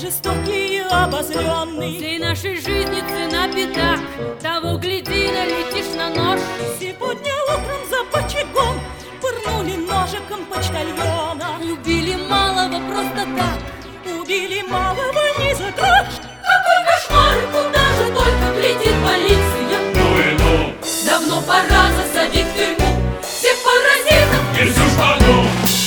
жестокий и обозленный. Всей нашей жизни цена пятак, того гляди, налетишь на нож. Сегодня утром за бочагом пырнули ножиком почтальона. Убили малого просто так, убили малого не за так. Какой кошмар, куда же только глядит полиция. Ну и ну, давно пора засадить в тюрьму всех паразитов и всю шпану.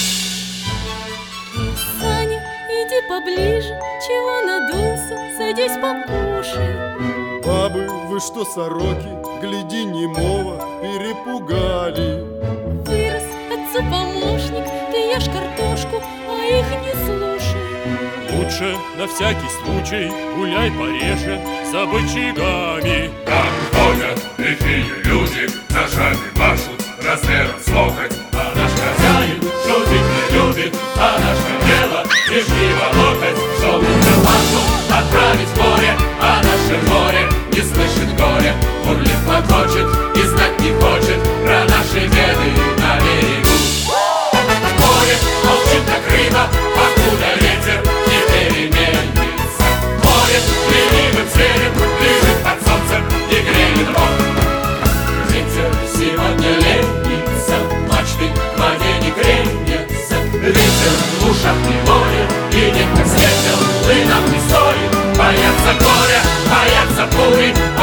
Саня, иди поближе, чего надулся, садись покушай. Бабы, вы что, сороки, гляди, немого перепугали. Вырос отцу помощник, ты ешь картошку, а их не слушай. Лучше на всякий случай гуляй пореже за бычагами. Там ходят лихие люди, ножами машут, размером с локоть. А наш хозяин шутить не любит, а наше дело лишь его локоть. Чтоб компанию отправить в море, а наше море не слышит горя. Бурлит, клокочет и знать не хочет про наши беды на берегу. Море молчит, как рыба, покуда ветер не переменится. Море ленивым зверем лежит под солнцем и греет рот. Ветер сегодня ленится, мачты к воде не кренятся. Ветер в ушах неволе, и нет как светил, и нам не стоит бояться горя, бояться бури.